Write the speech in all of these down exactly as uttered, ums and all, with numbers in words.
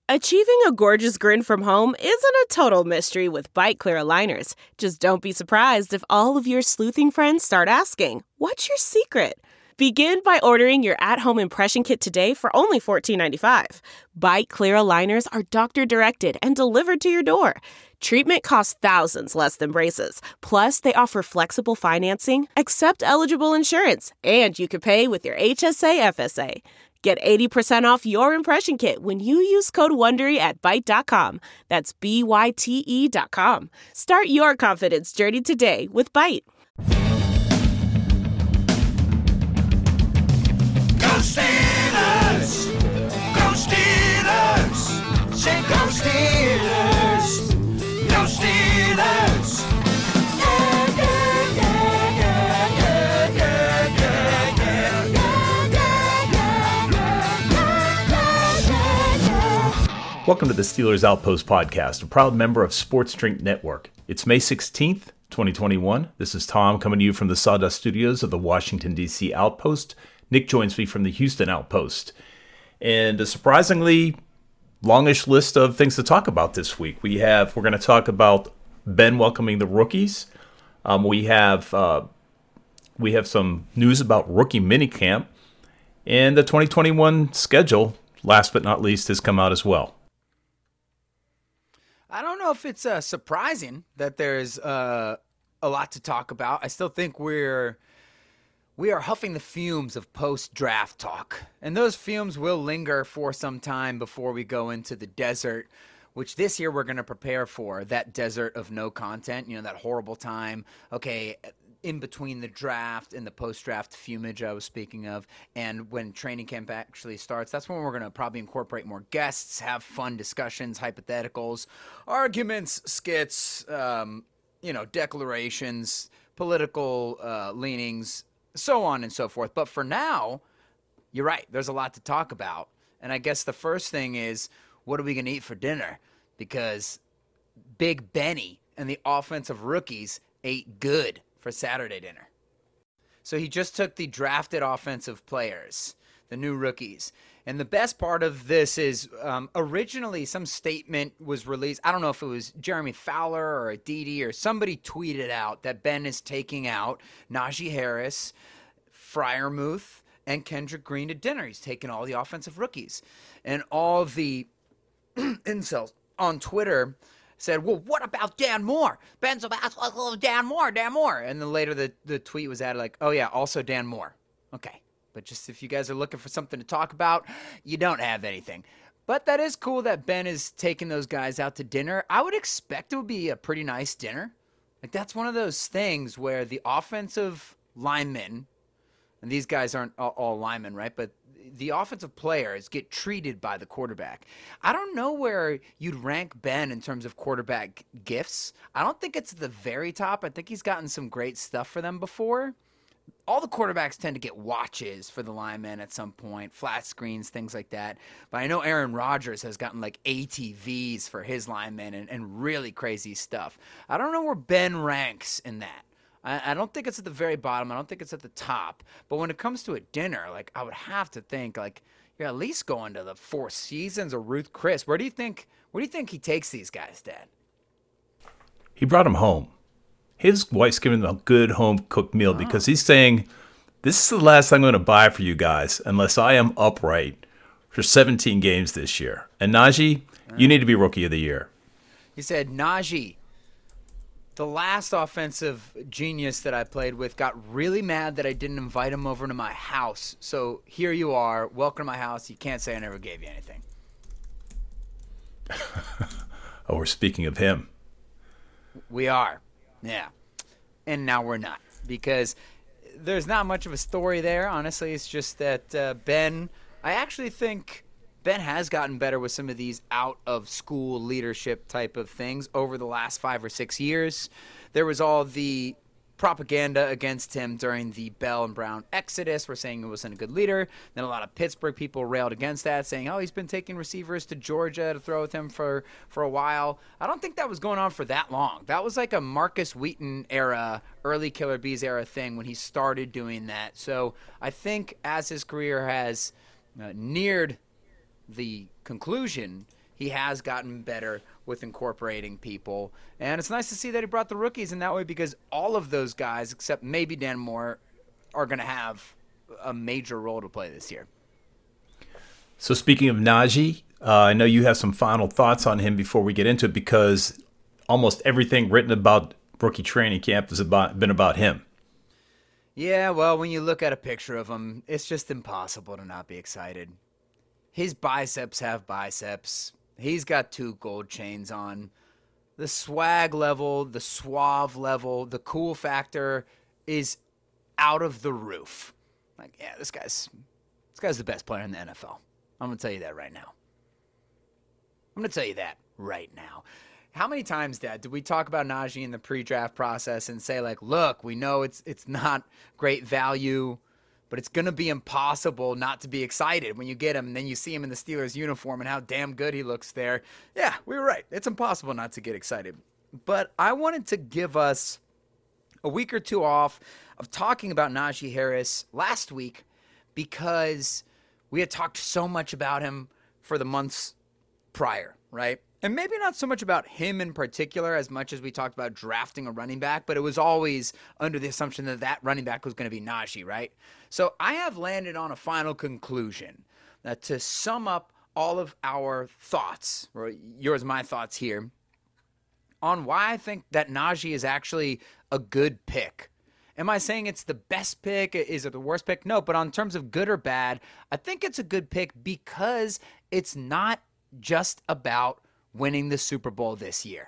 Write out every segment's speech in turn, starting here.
Achieving a gorgeous grin from home isn't a total mystery with Byte Clear aligners. Just don't be surprised if all of your sleuthing friends start asking, "What's your secret?" Begin by ordering your at-home impression kit today for only fourteen ninety-five. Byte Clear aligners are doctor-directed and delivered to your door. Treatment costs thousands less than braces. Plus, they offer flexible financing, accept eligible insurance, and you can pay with your H S A F S A. Get eighty percent off your impression kit when you use code WONDERY at Byte dot com. That's B Y T E dot com. Start your confidence journey today with Byte. Go Steelers! Go Steelers! Say go Steelers! Go Steelers! Yeah, yeah, yeah, yeah, yeah, yeah, yeah, yeah, yeah, yeah. Welcome to the Steelers Outpost podcast, a proud member of Sports Drink Network. It's May sixteenth, twenty twenty-one. This is Tom coming to you from the Sawdust Studios of the Washington, D C Outpost. Nick joins me from the Houston Outpost. And a surprisingly longish list of things to talk about this week. We have, we're going to talk about Ben welcoming the rookies. Um, we have uh, we have some news about rookie minicamp. And the twenty twenty-one schedule, last but not least, has come out as well. I don't know if it's uh, surprising that there's uh, a lot to talk about. I still think we're we are huffing the fumes of post-draft talk, and those fumes will linger for some time before we go into the desert, which this year we're going to prepare for, that desert of no content, you know, that horrible time, okay, in between the draft and the post-draft fumage I was speaking of, and when training camp actually starts, that's when we're going to probably incorporate more guests, have fun discussions, hypotheticals, arguments, skits, um, you know, declarations, political uh, leanings, so on and so forth. But for now, you're right, there's a lot to talk about. And I guess the first thing is, what are we going to eat for dinner? Because Big Benny and the offensive rookies ate good for Saturday dinner. So he just took the drafted offensive players, the new rookies. And the best part of this is um, originally some statement was released. I don't know if it was Jeremy Fowler or Aditi or somebody tweeted out that Ben is taking out Najee Harris, Freiermuth, and Kendrick Green to dinner. He's taking all the offensive rookies. And all the incels on Twitter said, well, what about Dan Moore? Ben's about Dan Moore, Dan Moore. And then later the, the tweet was added like, oh yeah, also Dan Moore. Okay. But just if you guys are looking for something to talk about, you don't have anything. But that is cool that Ben is taking those guys out to dinner. I would expect it would be a pretty nice dinner. Like, that's one of those things where the offensive linemen, and these guys aren't all, all linemen, right? But the offensive players get treated by the quarterback. I don't know where you'd rank Ben in terms of quarterback gifts. I don't think it's at the very top. I think he's gotten some great stuff for them before. All the quarterbacks tend to get watches for the linemen at some point, flat screens, things like that. But I know Aaron Rodgers has gotten like A T Vs for his linemen and, and really crazy stuff. I don't know where Ben ranks in that. I, I don't think it's at the very bottom. I don't think it's at the top. But when it comes to a dinner, like, I would have to think like you're at least going to the Four Seasons or Ruth Chris. Where do you think? Where do you think he takes these guys, Dad? He brought them home. His wife's giving him a good home-cooked meal oh. because he's saying, this is the last thing I'm going to buy for you guys unless I am upright for seventeen games this year. And Najee, right. You need to be Rookie of the Year. He said, Najee, the last offensive genius that I played with got really mad that I didn't invite him over to my house. So here you are. Welcome to my house. You can't say I never gave you anything. Oh, we're speaking of him. We are. Yeah. And now we're not, because there's not much of a story there. Honestly, it's just that uh, Ben, I actually think Ben has gotten better with some of these out-of-school leadership type of things over the last five or six years. There was all the propaganda against him during the Bell and Brown exodus. We're saying he wasn't a good leader. Then a lot of Pittsburgh people railed against that, saying, oh, he's been taking receivers to Georgia to throw with him for, for a while. I don't think that was going on for that long. That was like a Marcus Wheaton era, early Killer Bees era thing when he started doing that. So I think as his career has uh, neared the conclusion, he has gotten better with incorporating people. And it's nice to see that he brought the rookies in that way, because all of those guys, except maybe Dan Moore, are going to have a major role to play this year. So speaking of Najee, uh, I know you have some final thoughts on him before we get into it, because almost everything written about rookie training camp has about, been about him. Yeah, well, when you look at a picture of him, it's just impossible to not be excited. His biceps have biceps. He's got two gold chains on. The swag level, the suave level, the cool factor is out of the roof. Like, yeah, this guy's this guy's the best player in the N F L. I'm going to tell you that right now. I'm going to tell you that right now. How many times, Dad, did we talk about Najee in the pre-draft process and say, like, look, we know it's it's not great value, but it's going to be impossible not to be excited when you get him, and then you see him in the Steelers uniform and how damn good he looks there. Yeah, we were right. It's impossible not to get excited. But I wanted to give us a week or two off of talking about Najee Harris last week, because we had talked so much about him for the months prior, right? And maybe not so much about him in particular as much as we talked about drafting a running back, but it was always under the assumption that that running back was going to be Najee, right? So I have landed on a final conclusion that to sum up all of our thoughts, or yours and my thoughts here, on why I think that Najee is actually a good pick. Am I saying it's the best pick? Is it the worst pick? No, but on terms of good or bad, I think it's a good pick because it's not just about winning the Super Bowl this year.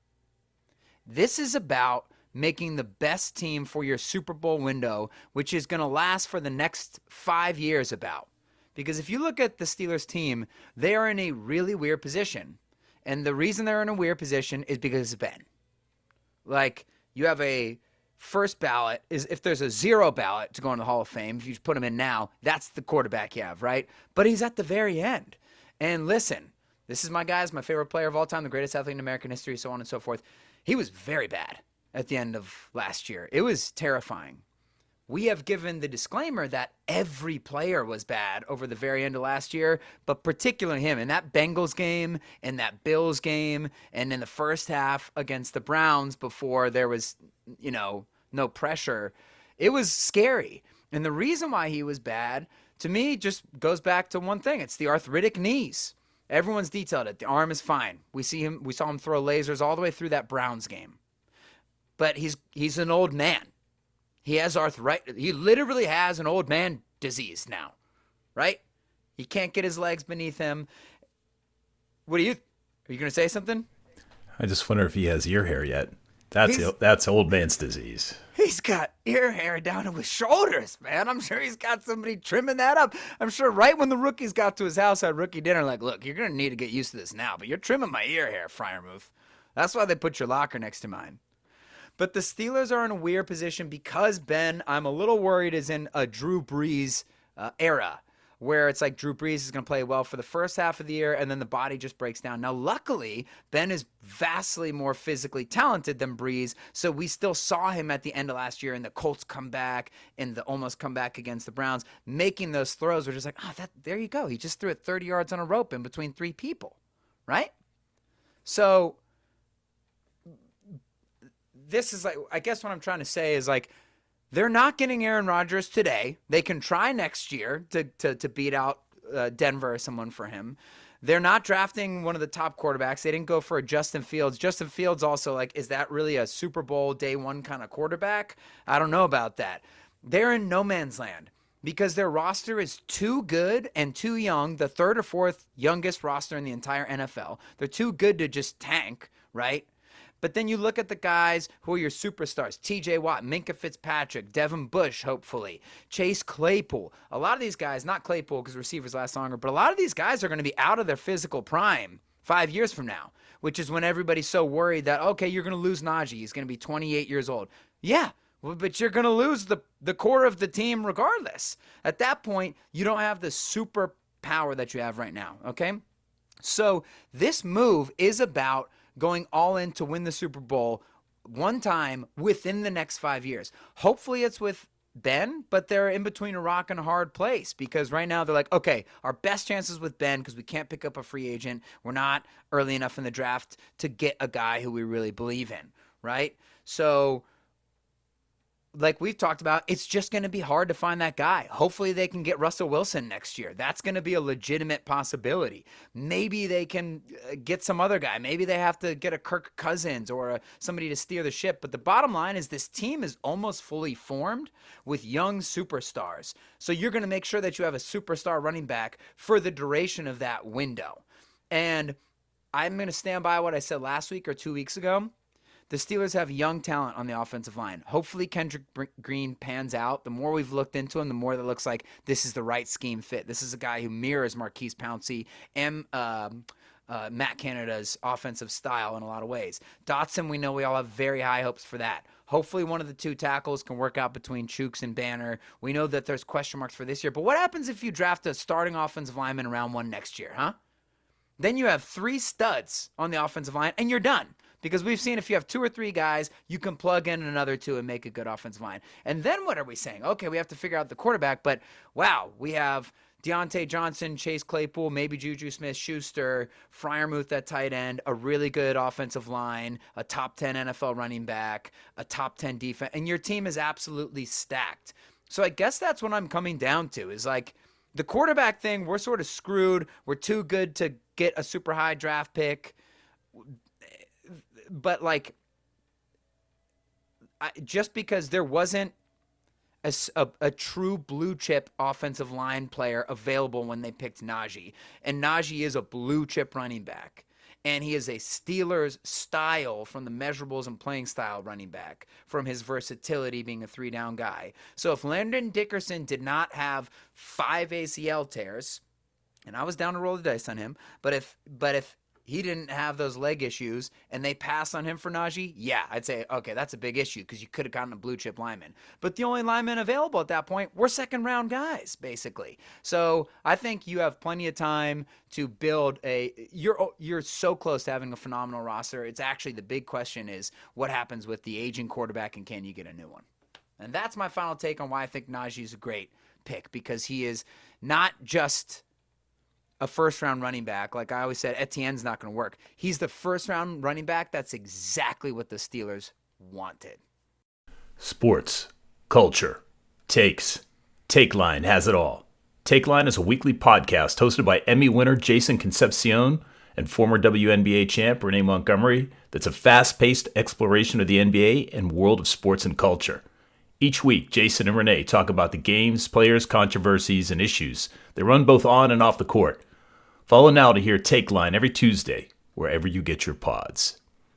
This is about making the best team for your Super Bowl window, which is going to last for the next five years about. Because if you look at the Steelers team, they are in a really weird position. And the reason they're in a weird position is because of Ben. Like, you have a first ballot, is if there's a zero ballot to go in the Hall of Fame, if you put him in now, that's the quarterback you have, right? But he's at the very end. And listen, this is my guy's my favorite player of all time, the greatest athlete in American history, so on and so forth. He was very bad at the end of last year. It was terrifying. We have given the disclaimer that every player was bad over the very end of last year, but particularly him. In that Bengals game, in that Bills game, and in the first half against the Browns before there was, you know, no pressure, it was scary. And the reason why he was bad, to me, just goes back to one thing. It's the arthritic knees. Everyone's detailed it. The arm is fine. We see him. We saw him throw lasers all the way through that Browns game. But he's he's an old man. He has arthritis. He literally has an old man disease now, right? He can't get his legs beneath him. What are you? Are you going to say something? I just wonder if he has ear hair yet. That's He's- that's old man's disease. He's got ear hair down to his shoulders, man. I'm sure he's got somebody trimming that up. I'm sure right when the rookies got to his house at rookie dinner, like, look, you're going to need to get used to this now, but you're trimming my ear hair, Freiermuth. That's why they put your locker next to mine. But the Steelers are in a weird position because Ben, I'm a little worried, is in a Drew Brees uh, era where it's like Drew Brees is going to play well for the first half of the year and then the body just breaks down. Now, luckily, Ben is vastly more physically talented than Brees, so we still saw him at the end of last year in the Colts comeback and the almost comeback against the Browns, making those throws. We're just like, oh, that there you go. He just threw it thirty yards on a rope in between three people, right? So this is like, I guess what I'm trying to say is like, they're not getting Aaron Rodgers today. They can try next year to to, to beat out uh, Denver or someone for him. They're not drafting one of the top quarterbacks. They didn't go for a Justin Fields. Justin Fields also, like, is that really a Super Bowl day one kind of quarterback? I don't know about that. They're in no man's land because their roster is too good and too young, the third or fourth youngest roster in the entire N F L. They're too good to just tank, right? But then you look at the guys who are your superstars, T J Watt, Minkah Fitzpatrick, Devin Bush, hopefully, Chase Claypool. A lot of these guys, not Claypool because receivers last longer, but a lot of these guys are going to be out of their physical prime five years from now, which is when everybody's so worried that, okay, you're going to lose Najee. He's going to be twenty-eight years old. Yeah, well, but you're going to lose the, the core of the team regardless. At that point, you don't have the super power that you have right now, okay? So this move is about going all in to win the Super Bowl one time within the next five years. Hopefully it's with Ben, but they're in between a rock and a hard place because right now they're like, okay, our best chances with Ben because we can't pick up a free agent. We're not early enough in the draft to get a guy who we really believe in, right? So like we've talked about, it's just going to be hard to find that guy. Hopefully they can get Russell Wilson next year. That's going to be a legitimate possibility. Maybe they can get some other guy. Maybe they have to get a Kirk Cousins or a, somebody to steer the ship. But the bottom line is this team is almost fully formed with young superstars. So you're going to make sure that you have a superstar running back for the duration of that window. And I'm going to stand by what I said last week or two weeks ago. The Steelers have young talent on the offensive line. Hopefully Kendrick Green pans out. The more we've looked into him, the more that looks like this is the right scheme fit. This is a guy who mirrors Marquise Pouncey and um, uh, Matt Canada's offensive style in a lot of ways. Dotson, we know we all have very high hopes for that. Hopefully one of the two tackles can work out between Chooks and Banner. We know that there's question marks for this year. But what happens if you draft a starting offensive lineman in round one next year, huh? Then you have three studs on the offensive line, and you're done. Because we've seen if you have two or three guys, you can plug in another two and make a good offensive line. And then what are we saying? Okay, we have to figure out the quarterback, but wow, we have Deontay Johnson, Chase Claypool, maybe Juju Smith-Schuster, Freiermuth at tight end, a really good offensive line, a top ten N F L running back, a top ten defense, and your team is absolutely stacked. So I guess that's what I'm coming down to is like the quarterback thing, we're sort of screwed. We're too good to get a super high draft pick. But, like, I, just because there wasn't a, a, a true blue-chip offensive line player available when they picked Najee, and Najee is a blue-chip running back, and he is a Steelers style from the measurables and playing style running back, from his versatility being a three-down guy. So if Landon Dickerson did not have five A C L tears, and I was down to roll the dice on him, but if but if he didn't have those leg issues and they passed on him for Najee, yeah, I'd say, okay, that's a big issue because you could have gotten a blue chip lineman. But the only linemen available at that point were second round guys, basically. So I think you have plenty of time to build a, you're, you're so close to having a phenomenal roster. It's actually the big question is what happens with the aging quarterback and can you get a new one? And that's my final take on why I think Najee is a great pick because he is not just a first-round running back. Like I always said, Etienne's not going to work. He's the first-round running back. That's exactly what the Steelers wanted. Sports, culture, takes. Takeline has it all. Takeline is a weekly podcast hosted by Emmy winner Jason Concepcion and former W N B A champ Renee Montgomery that's a fast-paced exploration of the N B A and world of sports and culture. Each week, Jason and Renee talk about the games, players, controversies, and issues that run both on and off the court. Follow now to hear Takeline every Tuesday, wherever you get your pods.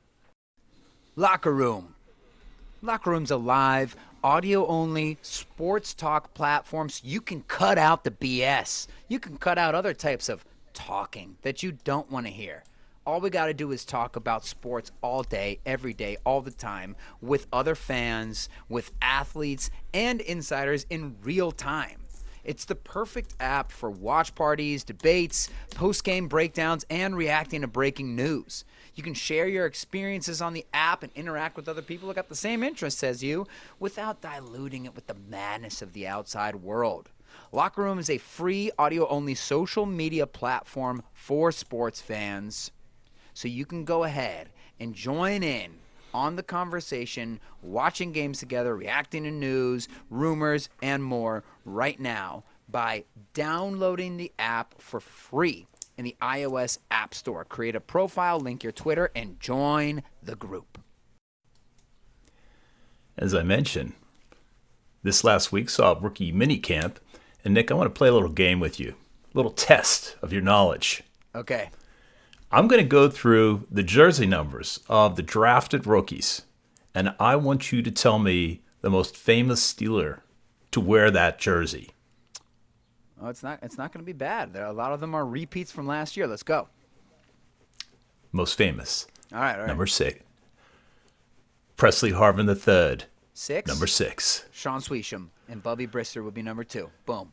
Locker Room. Locker Room's a live, audio-only sports talk platform so you can cut out the B S. You can cut out other types of talking that you don't want to hear. All we got to do is talk about sports all day, every day, all the time, with other fans, with athletes, and insiders in real time. It's the perfect app for watch parties, debates, post-game breakdowns, and reacting to breaking news. You can share your experiences on the app and interact with other people who got the same interests as you without diluting it with the madness of the outside world. Locker Room is a free audio-only social media platform for sports fans. So you can go ahead and join in on the conversation, watching games together, reacting to news, rumors, and more right now by downloading the app for free in the iOS App Store. Create a profile, link your Twitter, and join the group. As I mentioned, this last week saw rookie minicamp. And Nick, I want to play a little game with you, a little test of your knowledge. Okay. I'm going to go through the jersey numbers of the drafted rookies, and I want you to tell me the most famous Steeler to wear that jersey. Oh, it's not. It's not going to be bad. There, a lot of them are repeats from last year. Let's go. Most famous. All right. All right. Number six. Presley Harvin the third. Six. Number six. Sean Sweesham and Bubby Brister would be number two. Boom.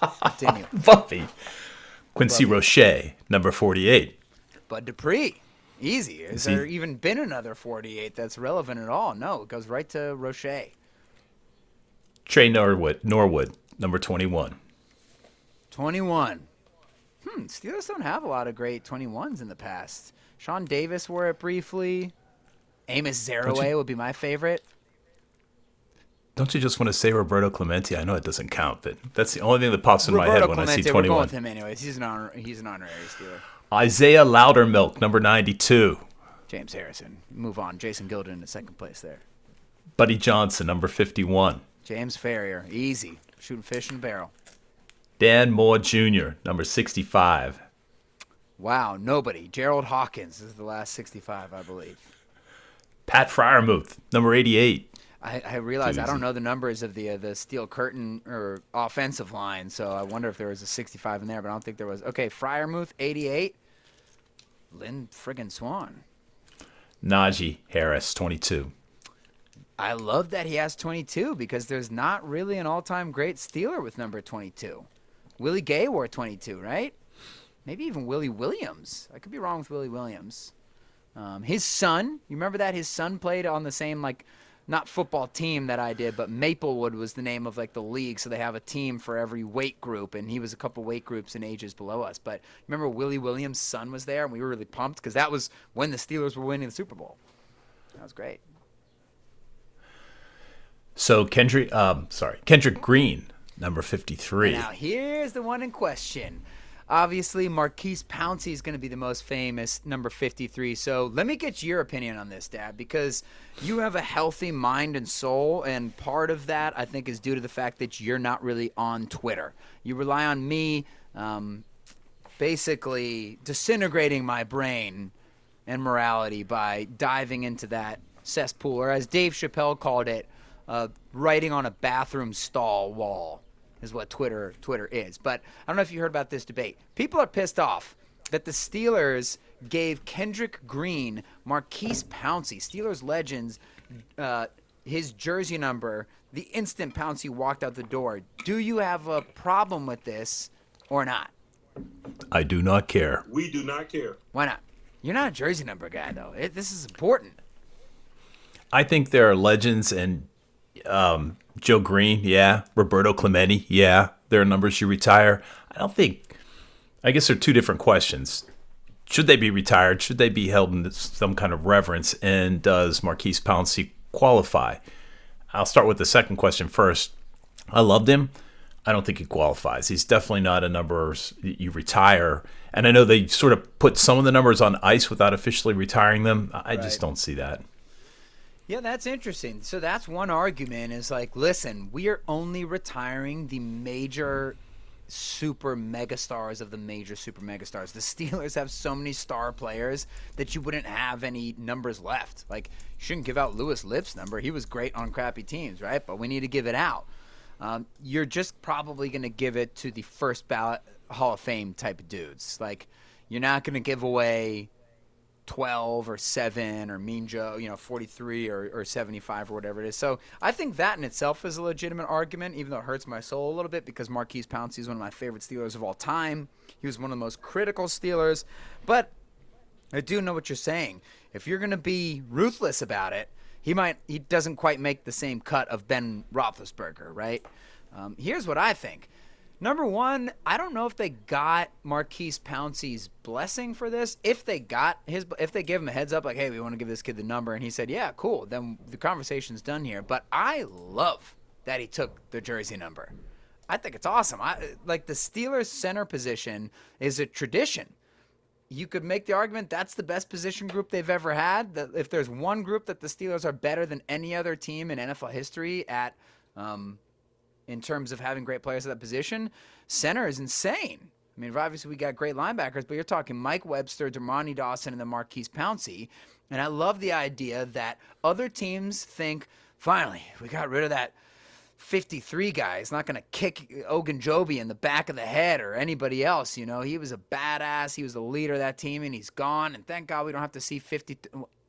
Continue. Bubby. Quincy Bubby. Roche, number forty-eight. Bud Dupree. Easy. Has Is there he- even been another forty-eight that's relevant at all? No, it goes right to Roche. Trey Norwood, Norwood, number twenty-one. twenty-one. Hmm, Steelers don't have a lot of great twenty-ones in the past. Sean Davis wore it briefly. Amos Zaraway you- would be my favorite. Don't you just want to say Roberto Clemente? I know it doesn't count, but that's the only thing that pops in my Roberto head when Clemente, I see we're going twenty-one. with him anyways. He's an honor, he's an honorary Steeler. Isaiah Loudermilk, number ninety-two. James Harrison. Move on. Jason Gilden in second place there. Buddy Johnson, number fifty-one. James Ferrier. Easy. Shooting fish in a barrel. Dan Moore Junior, number sixty-five. Wow, nobody. Gerald Hawkins is the last sixty-five, I believe. Pat Fryermuth, number eighty-eight. I, I realize Too I don't easy. know the numbers of the uh, the steel curtain or offensive line, so I wonder if there was a sixty-five in there, but I don't think there was. Okay, Fryermuth, eighty-eight. Lynn friggin' Swan. Najee Harris, twenty-two. I love that he has twenty-two because there's not really an all-time great Steeler with number twenty-two. Willie Gay wore twenty-two, right? Maybe even Willie Williams. I could be wrong with Willie Williams. Um, his son, you remember that? His son played on the same, like, not football team that I did, but Maplewood was the name of, like, the league, so they have a team for every weight group, and he was a couple weight groups and ages below us. But remember Willie Williams' son was there, and we were really pumped because that was when the Steelers were winning the Super Bowl. That was great. So Kendrick, um, sorry, Kendrick Green, number fifty-three. Now, here's the one in question. Obviously, Marquise Pouncey is going to be the most famous, number fifty-three. So let me get your opinion on this, Dad, because you have a healthy mind and soul, and part of that, I think, is due to the fact that you're not really on Twitter. You rely on me um, basically disintegrating my brain and morality by diving into that cesspool, or as Dave Chappelle called it, uh, writing on a bathroom stall wall. Is what Twitter Twitter is. But I don't know if you heard about this debate. People are pissed off that the Steelers gave Kendrick Green, Marquise Pouncey, Steelers legends, uh, his jersey number the instant Pouncey walked out the door. Do you have a problem with this or not? I do not care. We do not care. Why not? You're not a jersey number guy, though. It, this is important. I think there are legends, and um, Joe Green, yeah. Roberto Clemente, yeah. There are numbers you retire. I don't think. I guess there are two different questions. Should they be retired? Should they be held in some kind of reverence? And does Marquise Pouncey qualify? I'll start with the second question first. I loved him. I don't think he qualifies. He's definitely not a number you retire. And I know they sort of put some of the numbers on ice without officially retiring them. I Right. just don't see that. Yeah, that's interesting. So that's one argument is like, listen, we are only retiring the major super megastars of the major super megastars. The Steelers have so many star players that you wouldn't have any numbers left. Like, you shouldn't give out Lewis Lipp's number. He was great on crappy teams, right? But we need to give it out. Um, you're just probably going to give it to the first ballot Hall of Fame type of dudes. Like, you're not going to give away twelve or seven or Mean Joe, you know, forty-three or, or seventy-five or whatever it is. So I think that in itself is a legitimate argument, even though it hurts my soul a little bit because Marquise Pouncey is one of my favorite Steelers of all time. He was one of the most critical Steelers. But I do know what you're saying. If you're going to be ruthless about it, he might he doesn't quite make the same cut of Ben Roethlisberger, right? Um, here's what I think. Number one, I don't know if they got Marquise Pouncey's blessing for this. If they got his, if they gave him a heads up, like, hey, we want to give this kid the number, and he said, yeah, cool, then the conversation's done here. But I love that he took the jersey number. I think it's awesome. I like the Steelers center position is a tradition. You could make the argument that's the best position group they've ever had. That if there's one group that the Steelers are better than any other team in N F L history at, um, in terms of having great players at that position, center is insane. I mean, obviously we got great linebackers, but you're talking Mike Webster, Dermontti Dawson, and then Marquise Pouncey. And I love the idea that other teams think, finally, we got rid of that fifty-three guy. He's not going to kick Ogunjobi in the back of the head or anybody else. You know, he was a badass. He was the leader of that team, and he's gone. And thank God we don't have to see fifty.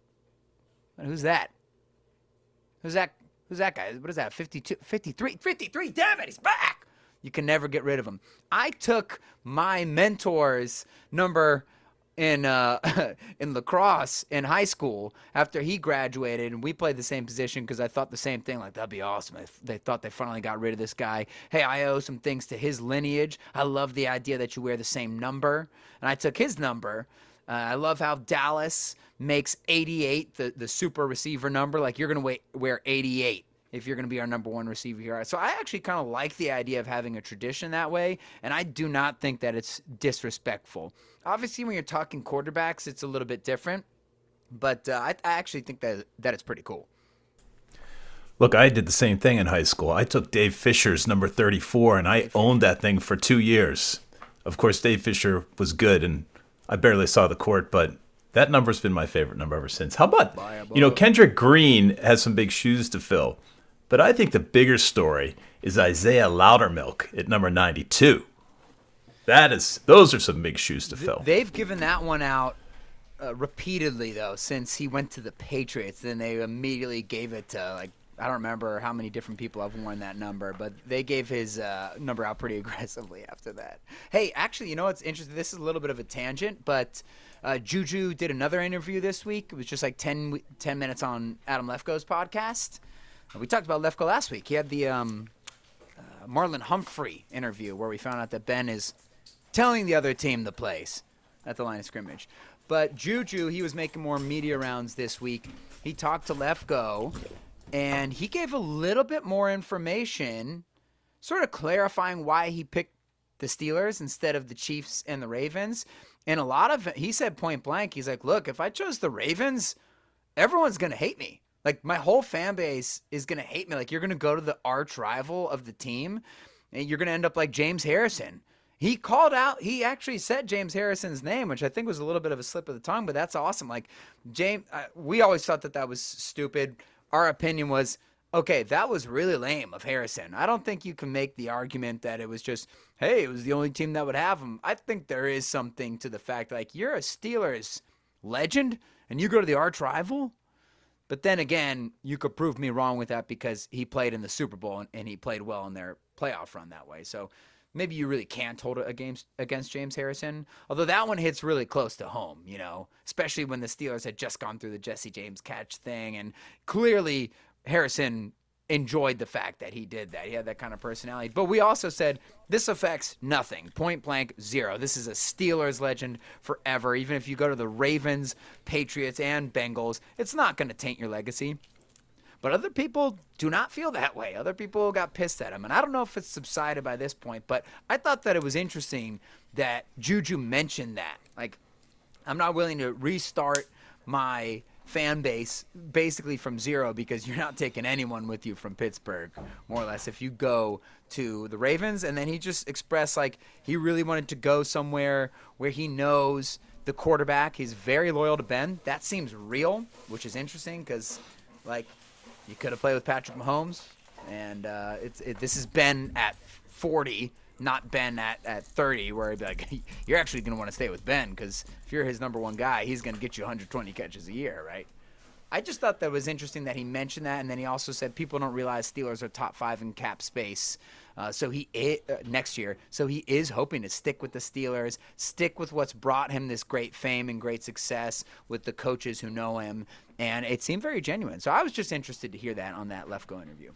Who's that? Who's that? Who's that guy? What is that? fifty-two, fifty-three, fifty-three. Damn it, he's back. You can never get rid of him. I took my mentor's number in uh, in lacrosse in high school after he graduated, and we played the same position because I thought the same thing. Like, that'd be awesome if they thought they finally got rid of this guy. Hey, I owe some things to his lineage. I love the idea that you wear the same number, and I took his number. Uh, I love how Dallas makes eighty-eight the, the super receiver number. Like, you're going to wear eighty-eight if you're going to be our number one receiver here. So I actually kind of like the idea of having a tradition that way, and I do not think that it's disrespectful. Obviously, when you're talking quarterbacks, it's a little bit different, but uh, I, I actually think that that it's pretty cool. Look, I did the same thing in high school. I took Dave Fisher's number thirty-four, and I owned that thing for two years. Of course, Dave Fisher was good, and I barely saw the court, but that number's been my favorite number ever since. How about, you know, Kendrick Green has some big shoes to fill, but I think the bigger story is Isaiah Loudermilk at number ninety-two. That is, those are some big shoes to fill. They've given that one out uh, repeatedly, though, since he went to the Patriots. Then they immediately gave it to, like, I don't remember how many different people have worn that number, but they gave his uh, number out pretty aggressively after that. Hey, actually, you know what's interesting? This is a little bit of a tangent, but uh, Juju did another interview this week. It was just like ten, ten minutes on Adam Lefkoe's podcast. We talked about Lefkoe last week. He had the um, uh, Marlon Humphrey interview where we found out that Ben is telling the other team the plays at the line of scrimmage. But Juju, he was making more media rounds this week. He talked to Lefkoe, and he gave a little bit more information, sort of clarifying why he picked the Steelers instead of the Chiefs and the Ravens. And a lot of it, he said point blank, he's like, look, if I chose the Ravens, everyone's going to hate me. Like, my whole fan base is going to hate me. Like, you're going to go to the arch rival of the team, and you're going to end up like James Harrison. He called out, he actually said James Harrison's name, which I think was a little bit of a slip of the tongue, but that's awesome. Like, James, uh, we always thought that that was stupid. Our opinion was, okay, that was really lame of Harrison. I don't think you can make the argument that it was just, hey, it was the only team that would have him. I think there is something to the fact, like, you're a Steelers legend, and you go to the arch rival? But then again, you could prove me wrong with that because he played in the Super Bowl and, and he played well in their playoff run that way. So maybe you really can't hold it against, against James Harrison. Although that one hits really close to home, you know, especially when the Steelers had just gone through the Jesse James catch thing. And clearly Harrison enjoyed the fact that he did that. He had that kind of personality. But we also said this affects nothing. Point blank, zero. This is a Steelers legend forever. Even if you go to the Ravens, Patriots, and Bengals, it's not going to taint your legacy. But other people do not feel that way. Other people got pissed at him. And I don't know if it's subsided by this point, but I thought that it was interesting that Juju mentioned that. Like, I'm not willing to restart my fan base basically from zero because you're not taking anyone with you from Pittsburgh, more or less, if you go to the Ravens. And then he just expressed like he really wanted to go somewhere where he knows the quarterback. He's very loyal to Ben. That seems real, which is interesting because, like, you could have played with Patrick Mahomes, and uh, it's it, this is Ben at forty, not Ben at, at thirty, where he'd be like, you're actually going to want to stay with Ben because if you're his number one guy, he's going to get you one hundred twenty catches a year, right? I just thought that was interesting that he mentioned that, and then he also said people don't realize Steelers are top five in cap space uh, so he is, uh, next year. So he is hoping to stick with the Steelers, stick with what's brought him this great fame and great success with the coaches who know him, and it seemed very genuine. So I was just interested to hear that on that Lefkoe interview.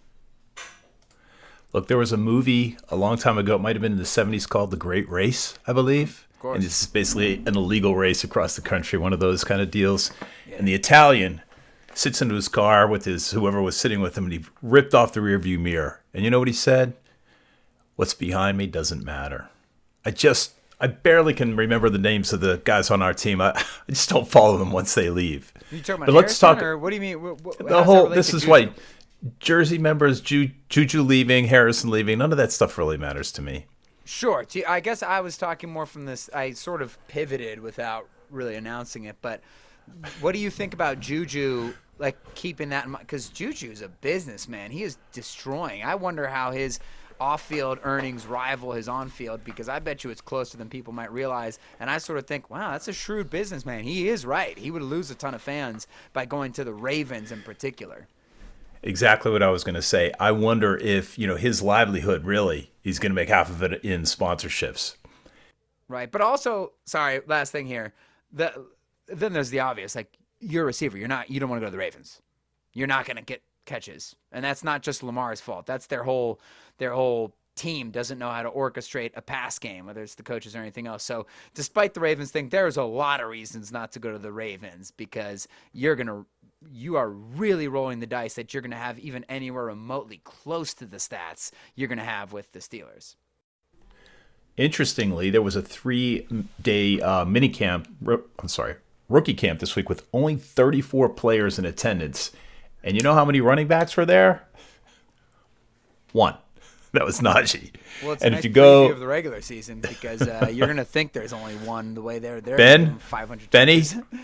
Look, there was a movie a long time ago, it might have been in the seventies, called The Great Race, I believe. Of course. And this is basically an illegal race across the country, one of those kind of deals. Yeah. And the Italian sits into his car with his whoever was sitting with him, and he ripped off the rearview mirror. And you know what he said? What's behind me doesn't matter. I just, I barely can remember the names of the guys on our team. I, I just don't follow them once they leave. Are you talking about but let's Harrison, talk, or what do you mean? What, what, the whole, this is why Jersey members, Ju, Juju leaving, Harrison leaving, none of that stuff really matters to me. Sure. I guess I was talking more from this, I sort of pivoted without really announcing it, but what do you think about Juju, like, keeping that in mind? Because Juju's a businessman. He is destroying. I wonder how his off-field earnings rival his on-field, because I bet you it's closer than people might realize. And I sort of think, wow, that's a shrewd businessman. He is right. He would lose a ton of fans by going to the Ravens in particular. Exactly what I was going to say. I wonder if, you know, his livelihood, really, he's going to make half of it in sponsorships. Right. But also, sorry, last thing here. the then there's the obvious. Like, you're a receiver. You're not. You don't want to go to the Ravens. You're not going to get catches, and that's not just Lamar's fault. That's their whole their whole team doesn't know how to orchestrate a pass game, whether it's the coaches or anything else. So despite the Ravens thing, there's a lot of reasons not to go to the Ravens, because you're going to you are really rolling the dice that you're going to have even anywhere remotely close to the stats you're going to have with the Steelers. Interestingly, there was a three-day uh, mini camp, I'm sorry, rookie camp this week with only thirty-four players in attendance. And you know how many running backs were there? One. That was Najee. Well, it's and a nice if you go of the regular season, because uh, you're going to think there's only one the way they're there. Ben, five hundred Benny.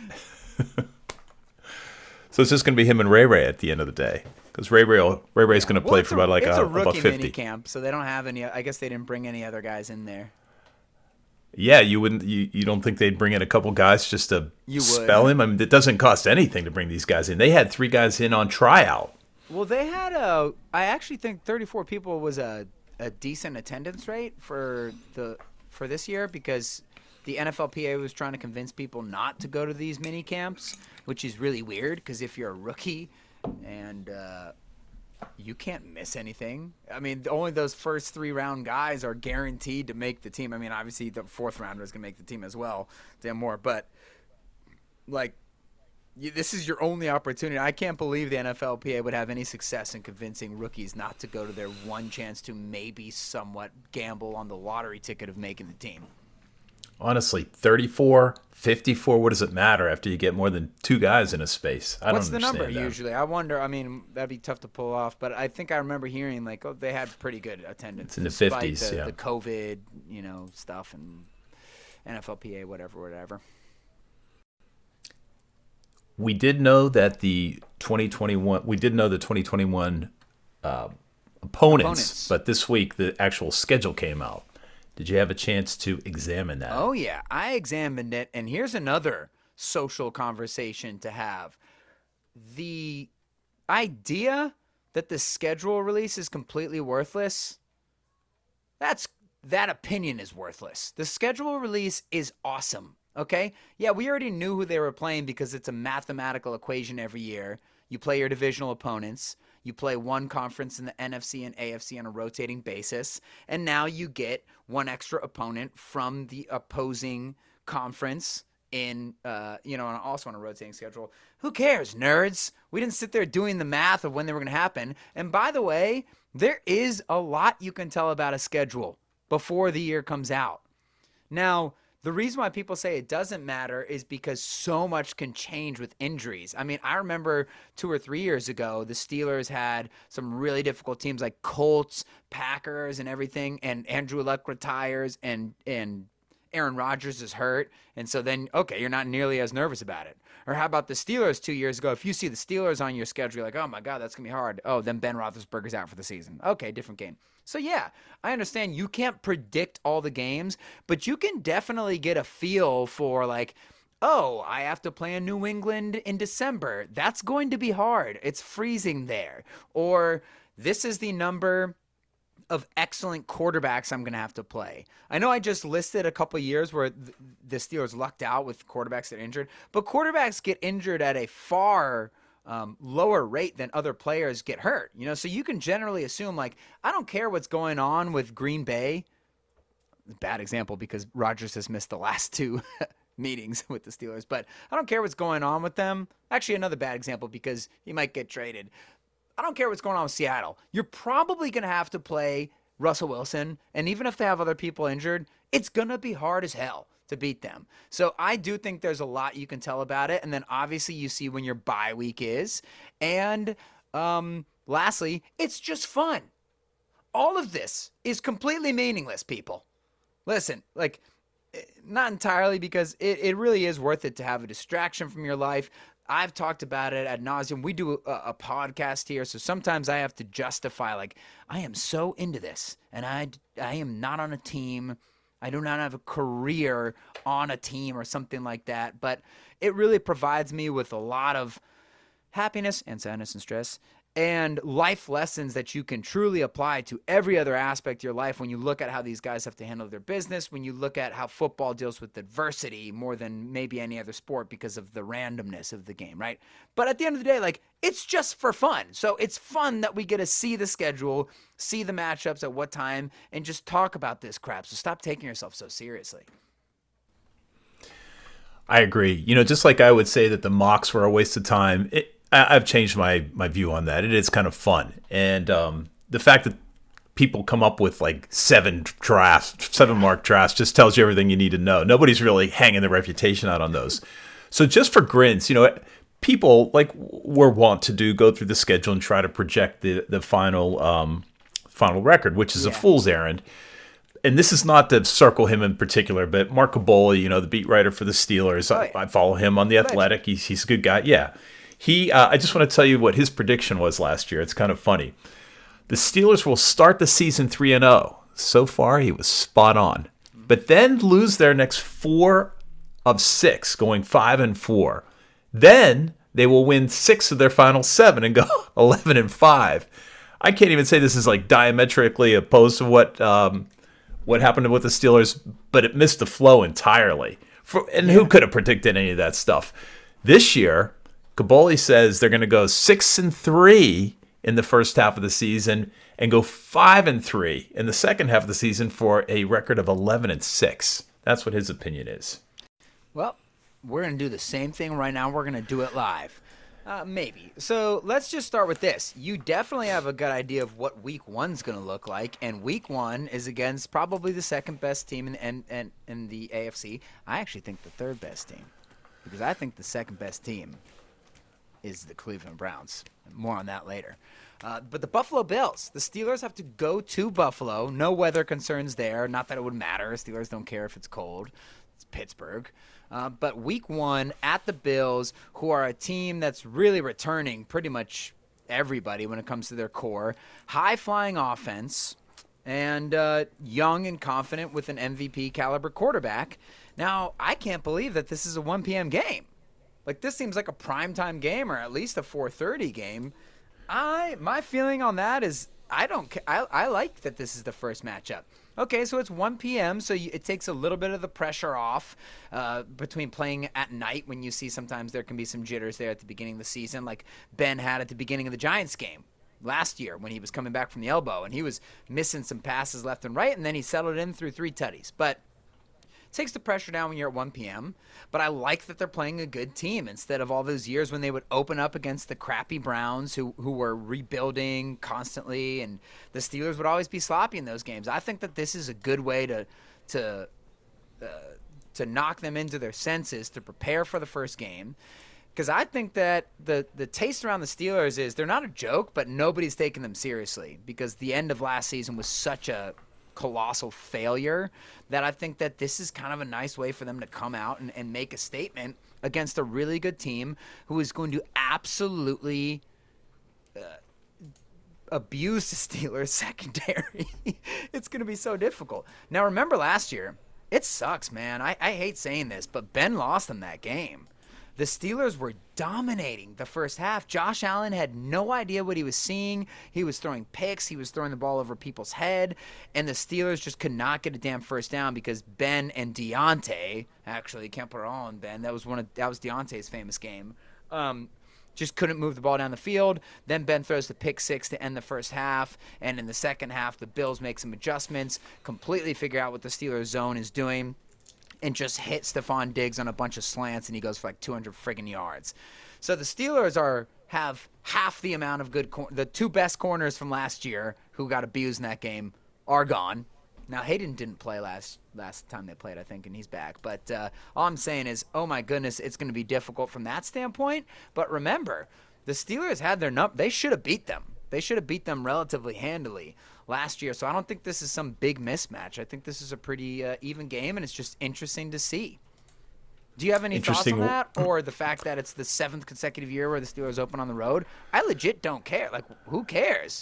So it's just going to be him and Ray Ray at the end of the day, because Ray Ray Ray Ray's going to well, play for a, about like it's a, a rookie about fifty. mini camp, so they don't have any. I guess they didn't bring any other guys in there. Yeah, you wouldn't. You, you don't think they'd bring in a couple guys just to You would. spell him? I mean, it doesn't cost anything to bring these guys in. They had three guys in on tryout. Well, they had a. I actually think thirty-four people was a, a decent attendance rate for the for this year, because the N F L P A was trying to convince people not to go to these mini camps, which is really weird, because if you're a rookie and uh, you can't miss anything. I mean, only those first three round guys are guaranteed to make the team. I mean, obviously the fourth rounder is going to make the team as well, damn more. But like, you, this is your only opportunity. I can't believe the N F L P A would have any success in convincing rookies not to go to their one chance to maybe somewhat gamble on the lottery ticket of making the team. Honestly, thirty-four, fifty-four, what does it matter after you get more than two guys in a space? I What's don't the understand number that. usually? I wonder. I mean, that'd be tough to pull off, but I think I remember hearing like, oh, they had pretty good attendance. It's in the despite fifties, the, yeah. the COVID, you know, stuff and N F L P A, whatever, whatever. We did know that the twenty twenty-one, we did know the twenty twenty-one uh, opponents, Opponents. but this week the actual schedule came out. Did you have a chance to examine that? Oh, yeah. I examined it, and here's another social conversation to have. The idea that the schedule release is completely worthless, that's that opinion is worthless. The schedule release is awesome, okay? Yeah, we already knew who they were playing because it's a mathematical equation every year. You play your divisional opponents. You play one conference in the N F C and A F C on a rotating basis, and now you get one extra opponent from the opposing conference in, uh, you know, and also on a rotating schedule. Who cares, nerds? We didn't sit there doing the math of when they were going to happen. And by the way, there is a lot you can tell about a schedule before the year comes out. Now, the reason why people say it doesn't matter is because so much can change with injuries. I mean, I remember two or three years ago, the Steelers had some really difficult teams like Colts, Packers, and everything, and Andrew Luck retires, and and Aaron Rodgers is hurt, and so then, okay, you're not nearly as nervous about it. Or how about the Steelers two years ago? If you see the Steelers on your schedule, you're like, oh my God, that's going to be hard. Oh, then Ben Roethlisberger's out for the season. Okay, different game. So yeah, I understand you can't predict all the games, but you can definitely get a feel for like, oh, I have to play in New England in December. That's going to be hard. It's freezing there. Or this is the number of excellent quarterbacks I'm going to have to play. I know I just listed a couple of years where th- the Steelers lucked out with quarterbacks that are injured, but quarterbacks get injured at a far um, lower rate than other players get hurt. You know, so you can generally assume, like, I don't care what's going on with Green Bay. Bad example because Rodgers has missed the last two meetings with the Steelers, but I don't care what's going on with them. Actually, another bad example because he might get traded. I don't care what's going on with Seattle. You're probably going to have to play Russell Wilson, and even if they have other people injured, it's going to be hard as hell to beat them. So I do think there's a lot you can tell about it, and then obviously you see when your bye week is. And um, lastly, it's just fun. All of this is completely meaningless, people. Listen, like, not entirely, because it, it really is worth it to have a distraction from your life. I've talked about it ad nauseum. We do a, a podcast here, so sometimes I have to justify, like, I am so into this, and I, I am not on a team. I do not have a career on a team or something like that, but it really provides me with a lot of happiness and sadness and stress and life lessons that you can truly apply to every other aspect of your life when you look at how these guys have to handle their business, when you look at how football deals with adversity more than maybe any other sport because of the randomness of the game, right? But at the end of the day, like, it's just for fun. So it's fun that we get to see the schedule, see the matchups at what time, and just talk about this crap. So stop taking yourself so seriously. I agree. You know, just like I would say that the mocks were a waste of time, it, I, I've changed my, my view on that. It is kind of fun. And um, the fact that people come up with like seven drafts, seven mark drafts just tells you everything you need to know. Nobody's really hanging their reputation out on those. So just for grins, you know, people like we're wont to do, go through the schedule and try to project the, the final um, final record, which is yeah. a fool's errand. And this is not to circle him in particular, but Mark Kaboly, you know, the beat writer for the Steelers, oh, yeah. I, I follow him on The Athletic. He's, he's a good guy. Yeah. He. Uh, I just want to tell you what his prediction was last year. It's kind of funny. The Steelers will start the season three and oh. So far, he was spot on. But then lose their next four of six, going five and four. Then they will win six of their final seven and go eleven and five. I can't even say this is like diametrically opposed to what um, what happened with the Steelers, but it missed the flow entirely. For, and yeah. who could have predicted any of that stuff? This year, Kaboly says they're going to go six and three in the first half of the season and go five and three in the second half of the season for a record of eleven and six. That's what his opinion is. Well, we're going to do the same thing right now. We're going to do it live. Uh, maybe. So let's just start with this. You definitely have a good idea of what week one's going to look like, and week one is against probably the second best team in, in, in, in the A F C. I actually think the third best team, because I think the second best team is the Cleveland Browns. More on that later. Uh, but the Buffalo Bills, the Steelers have to go to Buffalo. No weather concerns there. Not that it would matter. Steelers don't care if it's cold. It's Pittsburgh. Uh, but week one at the Bills, who are a team that's really returning pretty much everybody when it comes to their core. High-flying offense and uh, young and confident with an M V P caliber quarterback. Now, I can't believe that this is a one p.m. game. Like, this seems like a primetime game or at least a four thirty game. I my feeling on that is I don't I, I like that this is the first matchup. Okay, so it's one p.m., so you, it takes a little bit of the pressure off uh, between playing at night when you see sometimes there can be some jitters there at the beginning of the season, like Ben had at the beginning of the Giants game last year when he was coming back from the elbow, and he was missing some passes left and right, and then he settled in through three tutties. But it takes the pressure down when you're at one p.m., but I like that they're playing a good team instead of all those years when they would open up against the crappy Browns who, who were rebuilding constantly, and the Steelers would always be sloppy in those games. I think that this is a good way to to uh, to knock them into their senses, to prepare for the first game, because I think that the, the taste around the Steelers is they're not a joke, but nobody's taking them seriously because the end of last season was such a colossal failure that I think that this is kind of a nice way for them to come out and, and make a statement against a really good team who is going to absolutely uh, abuse the Steelers secondary. It's going to be so difficult. Now, remember last year, it sucks, man. I, I hate saying this, but Ben lost them that game. The Steelers were dominating the first half. Josh Allen had no idea what he was seeing. He was throwing picks. He was throwing the ball over people's head. And the Steelers just could not get a damn first down because Ben and Deontay, actually, can't put it all on Ben. That was one of that was Deontay's famous game. Um, just couldn't move the ball down the field. Then Ben throws the pick six to end the first half. And in the second half, the Bills make some adjustments, completely figure out what the Steelers zone is doing, and just hit Stephon Diggs on a bunch of slants, and he goes for like two hundred friggin' yards. So the Steelers are have half the amount of good cor- – the two best corners from last year who got abused in that game are gone. Now, Hayden didn't play last last time they played, I think, and he's back. But uh, all I'm saying is, oh, my goodness, it's going to be difficult from that standpoint. But remember, the Steelers had their num- – they should have beat them. They should have beat them relatively handily last year. So I don't think this is some big mismatch. I think this is a pretty uh, even game, and it's just interesting to see. Do you have any thoughts on that, or the fact that it's the seventh consecutive year where the Steelers open on the road? I legit don't care. Like, who cares?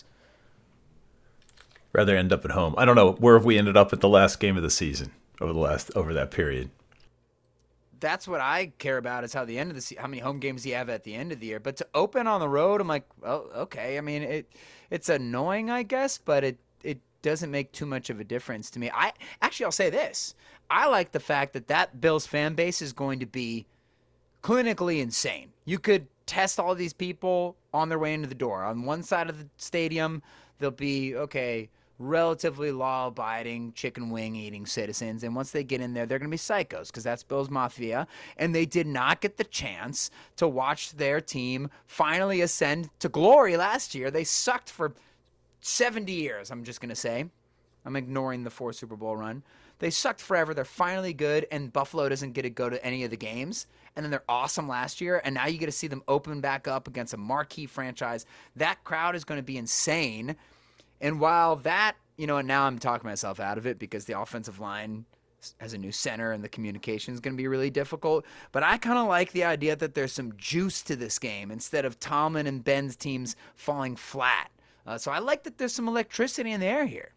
Rather end up at home. I don't know. Where have we ended up at the last game of the season over the last over that period? that's what I care about is how the end of the se- how many home games you have at the end of the year. But to open on the road, I'm like, well, okay. I mean, it it's annoying, I guess, but it it doesn't make too much of a difference to me. I actually, I'll say this: I like the fact that that Bills fan base is going to be clinically insane. You could test all these people on their way into the door. On one side of the stadium, they'll be okay. Relatively law-abiding, chicken wing-eating citizens, and once they get in there, they're going to be psychos because that's Bills Mafia, and they did not get the chance to watch their team finally ascend to glory last year. They sucked for seventy years, I'm just going to say. I'm ignoring the four Super Bowl run. They sucked forever. They're finally good, and Buffalo doesn't get to go to any of the games, and then they're awesome last year, and now you get to see them open back up against a marquee franchise. That crowd is going to be insane. And while that, you know, and now I'm talking myself out of it because the offensive line has a new center and the communication is going to be really difficult. But I kind of like the idea that there's some juice to this game instead of Tomlin and Ben's teams falling flat. Uh, so I like that there's some electricity in the air here.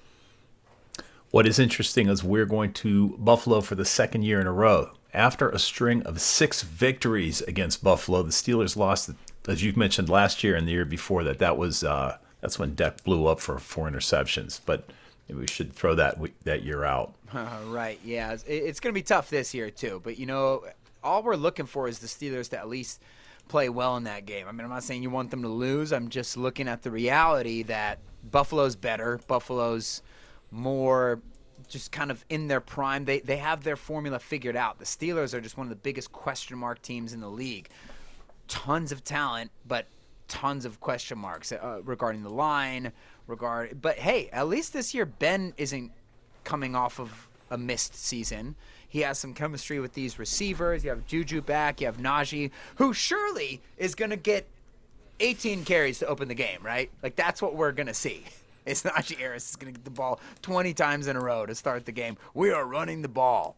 What is interesting is we're going to Buffalo for the second year in a row. After a string of six victories against Buffalo, the Steelers lost, as you've mentioned, last year and the year before that. That was... Uh, That's when Deck blew up for four interceptions, but maybe we should throw that that year out. Uh, right, yeah. It's, it's going to be tough this year, too. But, you know, all we're looking for is the Steelers to at least play well in that game. I mean, I'm not saying you want them to lose. I'm just looking at the reality that Buffalo's better. Buffalo's more just kind of in their prime. They, they have their formula figured out. The Steelers are just one of the biggest question mark teams in the league. Tons of talent, but tons of question marks uh, regarding the line, regard. But hey, at least this year Ben isn't coming off of a missed season. He has some chemistry with these receivers. You have Juju back. You have Najee, who surely is going to get eighteen carries to open the game, right? Like that's what we're going to see. It's Najee Harris is going to get the ball twenty times in a row to start the game. We are running the ball.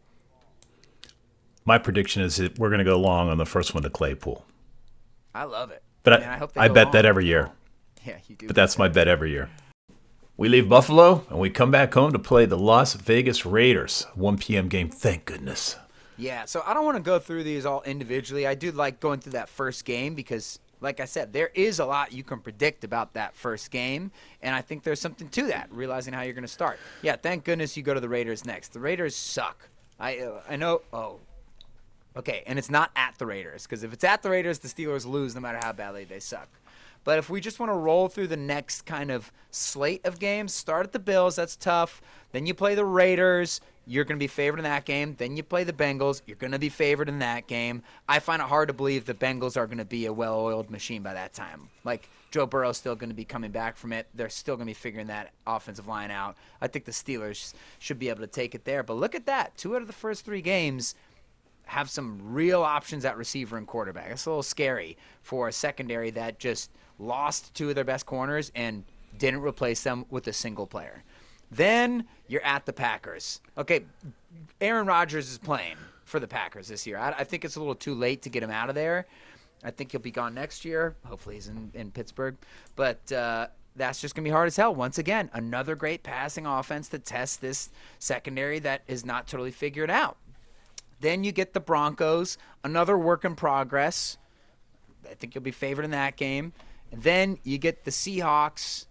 My prediction is that we're going to go long on the first one to Claypool. I love it. But I, Man, I, hope I bet that every year. Yeah, you do. But that's my bet every year. We leave Buffalo, and we come back home to play the Las Vegas Raiders. one p.m. game, thank goodness. Yeah, so I don't want to go through these all individually. I do like going through that first game because, like I said, there is a lot you can predict about that first game, and I think there's something to that, realizing how you're going to start. Yeah, thank goodness you go to the Raiders next. The Raiders suck. I uh, I know – oh. Okay, and it's not at the Raiders, because if it's at the Raiders, the Steelers lose no matter how badly they suck. But if we just want to roll through the next kind of slate of games, start at the Bills, that's tough. Then you play the Raiders, you're going to be favored in that game. Then you play the Bengals, you're going to be favored in that game. I find it hard to believe the Bengals are going to be a well-oiled machine by that time. Like, Joe Burrow's still going to be coming back from it. They're still going to be figuring that offensive line out. I think the Steelers should be able to take it there. But look at that. Two out of the first three games have some real options at receiver and quarterback. It's a little scary for a secondary that just lost two of their best corners and didn't replace them with a single player. Then you're at the Packers. Okay, Aaron Rodgers is playing for the Packers this year. I, I think it's a little too late to get him out of there. I think he'll be gone next year. Hopefully he's in, in Pittsburgh. But uh, that's just going to be hard as hell. Once again, another great passing offense to test this secondary that is not totally figured out. Then you get the Broncos, another work in progress. I think you'll be favored in that game. And then you get the Seahawks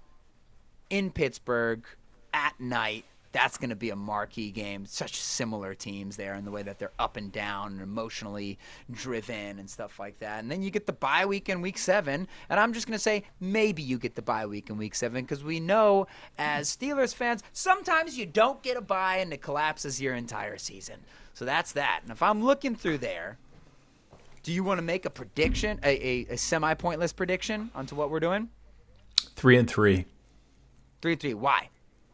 in Pittsburgh at night. That's going to be a marquee game. Such similar teams there in the way that they're up and down and emotionally driven and stuff like that. And then you get the bye week in week seven. And I'm just going to say maybe you get the bye week in week seven because we know as Steelers fans, sometimes you don't get a bye and it collapses your entire season. So that's that. And if I'm looking through there, do you want to make a prediction, a, a, a semi-pointless prediction onto what we're doing? Three and three. Three and three. Why?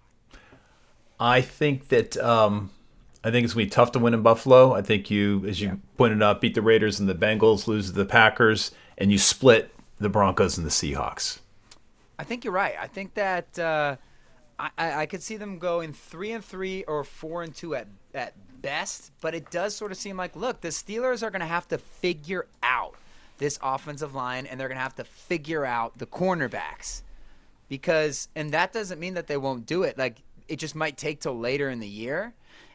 I think that um, I think it's going to be tough to win in Buffalo. I think you, as you yeah. pointed out, beat the Raiders and the Bengals, lose to the Packers, and you split the Broncos and the Seahawks. I think you're right. I think that uh, I, I could see them going three and three or four and two at at best. But it does sort of seem like, look, the Steelers are going to have to figure out this offensive line, and they're going to have to figure out the cornerbacks because, and that doesn't mean that they won't do it. Like, it just might take till later in the year.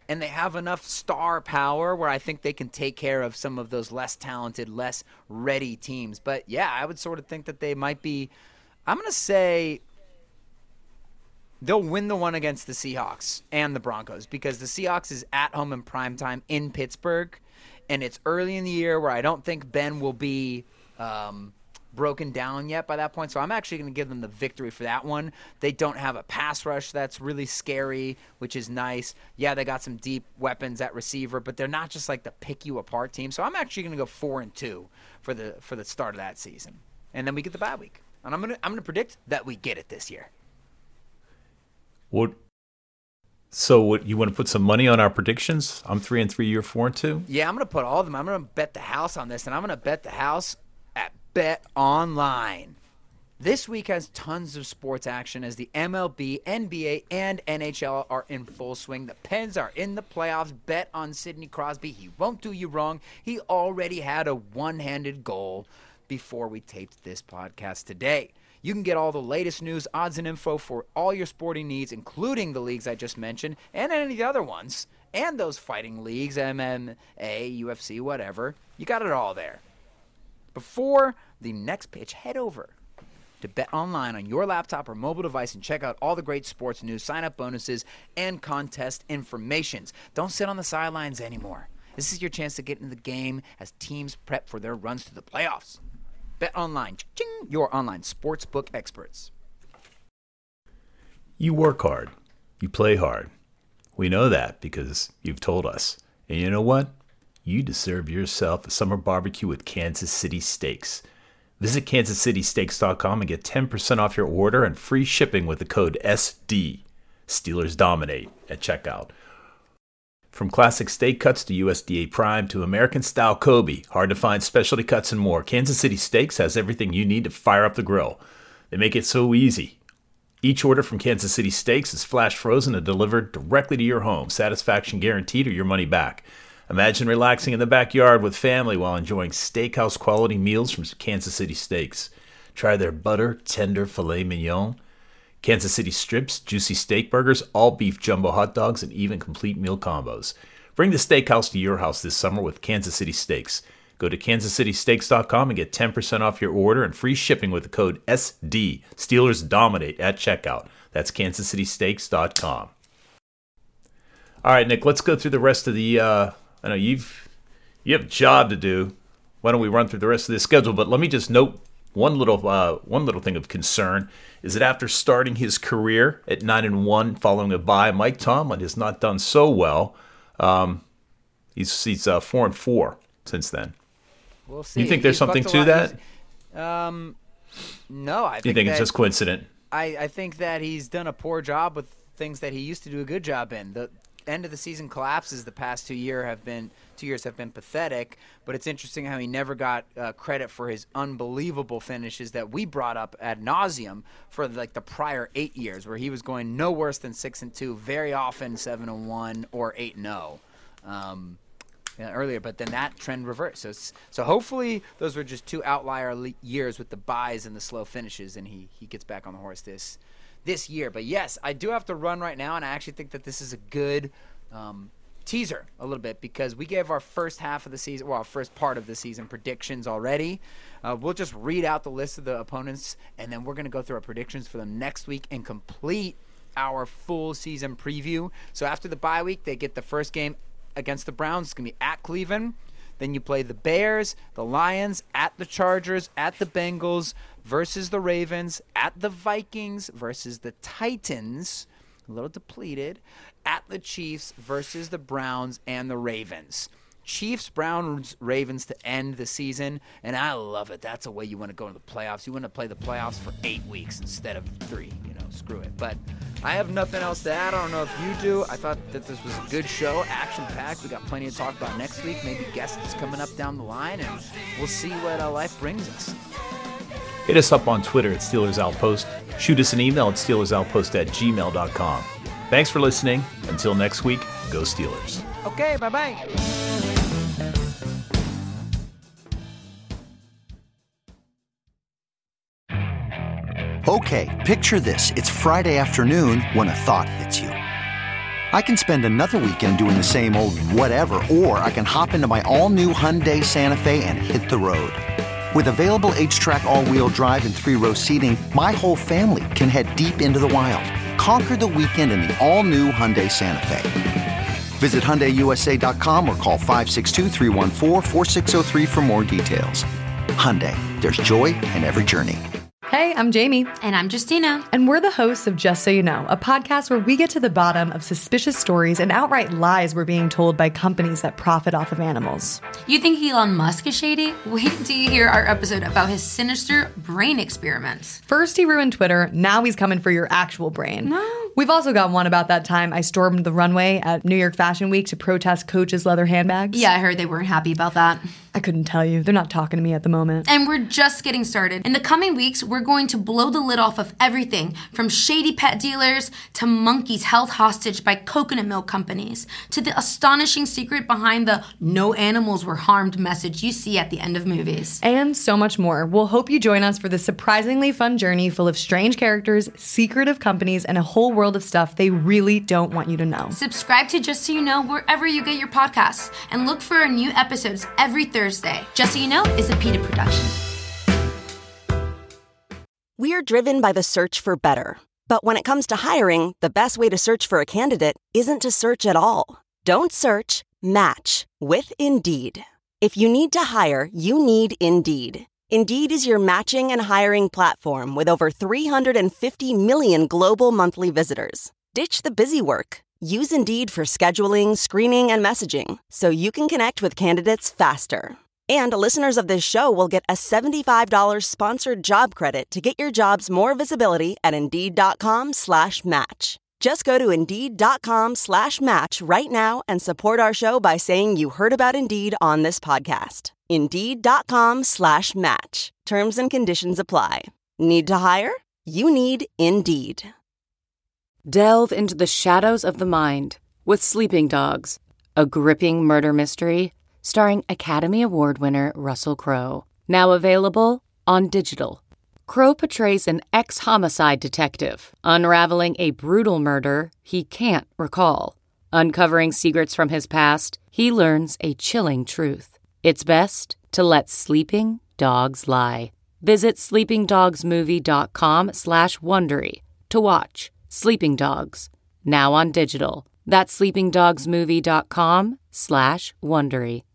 and they have enough star power where I think they can take care of some of those less talented, less ready teams. But, yeah, I would sort of think that they might be – I'm going to say they'll win the one against the Seahawks and the Broncos because the Seahawks is at home in primetime in Pittsburgh, and it's early in the year where I don't think Ben will be um, – broken down yet by that point, so I'm actually going to give them the victory for that one. They don't have a pass rush that's really scary, which is nice. Yeah, they got some deep weapons at receiver, but they're not just like the pick you apart team. So I'm actually going to go four and two for the for the start of that season, and then we get the bye week. And I'm gonna I'm gonna predict that we get it this year. What? So what? You want to put some money on our predictions? I'm three and three. You're four and two. Yeah, I'm gonna put all of them. I'm gonna bet the house on this, and I'm gonna bet the house at Bet Online. This week has tons of sports action as the M L B, N B A, and N H L are in full swing. The Pens are in the playoffs. Bet on Sidney Crosby. He won't do you wrong. He already had a one-handed goal before we taped this podcast today. You can get all the latest news, odds, and info for all your sporting needs, including the leagues I just mentioned and any of the other ones, and those fighting leagues, M M A, U F C, whatever. You got it all there. Before the next pitch, head over to Bet Online on your laptop or mobile device and check out all the great sports news, sign-up bonuses, and contest informations. Don't sit on the sidelines anymore. This is your chance to get into the game as teams prep for their runs to the playoffs. Bet Online, your online sportsbook experts. You work hard. You play hard. We know that because you've told us. And you know what? You deserve yourself a summer barbecue with Kansas City Steaks. Visit kansas city steaks dot com and get ten percent off your order and free shipping with the code S D. Steelers dominate at checkout. From classic steak cuts to U S D A Prime to American-style Kobe, hard to find specialty cuts and more, Kansas City Steaks has everything you need to fire up the grill. They make it so easy. Each order from Kansas City Steaks is flash frozen and delivered directly to your home. Satisfaction guaranteed or your money back. Imagine relaxing in the backyard with family while enjoying steakhouse quality meals from Kansas City Steaks. Try their butter tender filet mignon, Kansas City strips, juicy steak burgers, all beef jumbo hot dogs, and even complete meal combos. Bring the steakhouse to your house this summer with Kansas City Steaks. Go to kansas city steaks dot com and get ten percent off your order and free shipping with the code S D. Steelers dominate at checkout. That's kansas city steaks dot com. All right, Nick, let's go through the rest of the uh, I know you've you have a job to do. Why don't we run through the rest of the schedule? But let me just note one little uh, one little thing of concern is that after starting his career at nine and one following a bye, Mike Tomlin has not done so well. Um, he's he's uh, four and four since then. We'll see. You think there's He's something bucked a to lot. that? He's- Um, no, I think You think that, it's just coincident? I, I think that he's done a poor job with things that he used to do a good job in. The end of the season collapses the past two year have been two years have been pathetic, but it's interesting how he never got uh, credit for his unbelievable finishes that we brought up ad nauseum for like the prior eight years, where he was going no worse than six and two, very often seven and one or eight and zero. Um, Yeah, earlier, but then that trend reversed. So, so hopefully those were just two outlier le- years with the buys and the slow finishes, and he he gets back on the horse this this year. But yes, I do have to run right now, and I actually think that this is a good um, teaser a little bit because we gave our first half of the season, well, our first part of the season predictions already. Uh, we'll just read out the list of the opponents, and then we're going to go through our predictions for them next week and complete our full season preview. So after the bye week, they get the first game against the Browns. It's going to be at Cleveland. Then you play the Bears, the Lions, at the Chargers, at the Bengals, versus the Ravens, at the Vikings, versus the Titans, a little depleted, at the Chiefs, versus the Browns and the Ravens. Chiefs, Browns, Ravens to end the season, and I love it. That's a way you want to go into the playoffs. You want to play the playoffs for eight weeks instead of three. You know, screw it. But I have nothing else to add. I don't know if you do. I thought that this was a good show, action-packed. We got plenty to talk about next week, maybe guests coming up down the line, and we'll see what uh, life brings us. Hit us up on Twitter at Steelers Outpost. Shoot us an email at steelers outpost at gmail dot com. Thanks for listening. Until next week, go Steelers. Okay, bye-bye. Okay, picture this. It's Friday afternoon when a thought hits you. I can spend another weekend doing the same old whatever, or I can hop into my all-new Hyundai Santa Fe and hit the road. With available H-Track all-wheel drive and three-row seating, my whole family can head deep into the wild. Conquer the weekend in the all-new Hyundai Santa Fe. Visit Hyundai U S A dot com or call five six two, three one four, four six zero three for more details. Hyundai, there's joy in every journey. Hey, I'm Jamie. And I'm Justina. And we're the hosts of Just So You Know, a podcast where we get to the bottom of suspicious stories and outright lies we're being told by companies that profit off of animals. You think Elon Musk is shady? Wait till you hear our episode about his sinister brain experiments. First he ruined Twitter, now he's coming for your actual brain. No. We've also got one about that time I stormed the runway at New York Fashion Week to protest Coach's leather handbags. Yeah, I heard they weren't happy about that. I couldn't tell you. They're not talking to me at the moment. And we're just getting started. In the coming weeks, we're going to blow the lid off of everything from shady pet dealers to monkeys held hostage by coconut milk companies to the astonishing secret behind the no animals were harmed message you see at the end of movies. And so much more. We'll hope you join us for this surprisingly fun journey full of strange characters, secretive companies, and a whole world of stuff they really don't want you to know. Subscribe to Just So You Know wherever you get your podcasts and look for our new episodes every Thursday. Just So You Know is a PETA production. We're driven by the search for better. But when it comes to hiring, the best way to search for a candidate isn't to search at all. Don't search, match with Indeed. If you need to hire, you need Indeed. Indeed is your matching and hiring platform with over three hundred fifty million global monthly visitors. Ditch the busy work. Use Indeed for scheduling, screening, and messaging so you can connect with candidates faster. And listeners of this show will get a seventy-five dollars sponsored job credit to get your jobs more visibility at Indeed.com slash match. Just go to Indeed.com slash match right now and support our show by saying you heard about Indeed on this podcast. Indeed.com slash match. Terms and conditions apply. Need to hire? You need Indeed. Delve into the shadows of the mind with Sleeping Dogs, a gripping murder mystery starring Academy Award winner Russell Crowe. Now available on digital. Crowe portrays an ex-homicide detective unraveling a brutal murder he can't recall. Uncovering secrets from his past, he learns a chilling truth. It's best to let sleeping dogs lie. Visit sleepingdogsmovie.com slash Wondery to watch Sleeping Dogs, now on digital. That's sleepingdogsmovie.com slash Wondery.